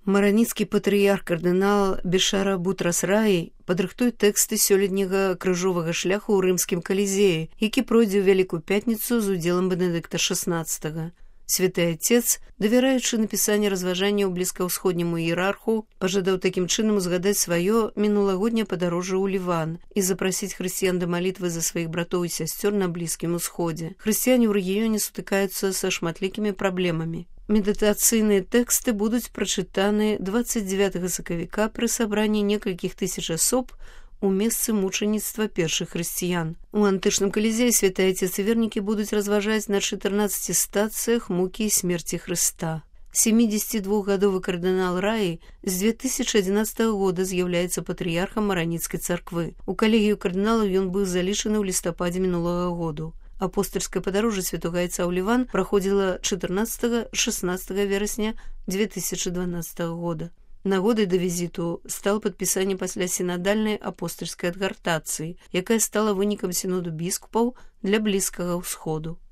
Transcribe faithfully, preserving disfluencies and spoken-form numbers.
Мараніцкі патрыярх кардынал Бешара Бутрас Раі падрыхтуе тэксты сёлетняга крыжовага шляху ў рымскім калізеі, які пройдзе ў Вялікую пятніцу з удзелам Бенедыкта шаснаццатага. Святы Отец, давяраючы напісанне разважанняў блізкаўсходняму іерарху, пажадаў такім чынам узгадаць сваё мінулагодняе падарожжа ў Ліван і запрасіць хрысціян да малітвы за сваіх братоў і сясцёр на Блізкім Усходзе. Хрысціяне ў рэгіёне сутыкаюцца са шматлікімі праблемамі. Медытацыйныя тэксты будуць прачытаны дваццаць дзевятага сакавіка пры сабранні некалькіх тысяч асоб у месцы мучаніцтва першых хрысціян. У антычным калізеі святы Отец і вернікі будуць разважаць на чатырнаццаці стацыях мукі і смерці Хрыста. семидзесятидвухгадовы кардынал Раі з две тысячы адзінаццатага года з'яўляецца патрыярхам Мараніцкай царквы. У калегію кардыналаў ён быў залічаны ў лістападзе мінулага году. Апостальскае падарожжа святога Айца ў Ліван праходзіла чатырнаццатага-шаснаццатага верасня две тысячы дванаццатага года. Нагодай да візіту стала падпісанне пасля сінадальнай апостальскай адгартацыі, якая стала вынікам сіноду біскупаў для Блізкага ўсходу.